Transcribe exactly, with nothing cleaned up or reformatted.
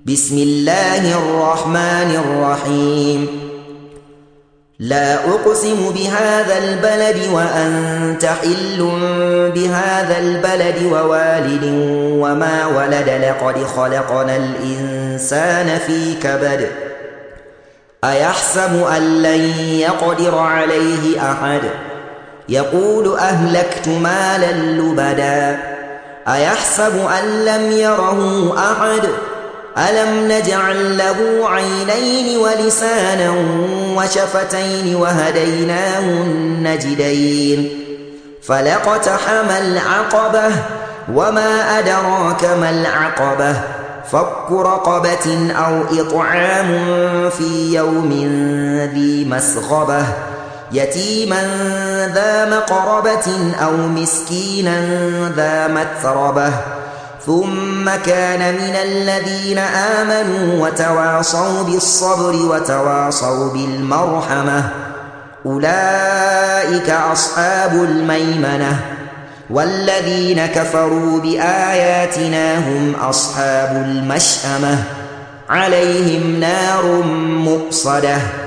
بسم الله الرحمن الرحيم لا أقسم بهذا البلد وأنت حل بهذا البلد ووالد وما ولد لقد خلقنا الإنسان في كبد أيحسب أن لن يقدر عليه أحد يقول أهلكت مالا لبدا أيحسب أن لم يره أحد ألم نجعل له عينين ولسانا وشفتين وهديناه النجدين فلاقتحم العقبة وما أدراك ما العقبة فك رقبة أو إطعام في يوم ذي مسغبة يتيما ذا مقربة أو مسكينا ذا متربة ثم كان من الذين آمنوا وتواصوا بالصبر وتواصوا بالمرحمة أولئك أصحاب الميمنة والذين كفروا بآياتنا هم أصحاب المشأمة عليهم نار مؤصدة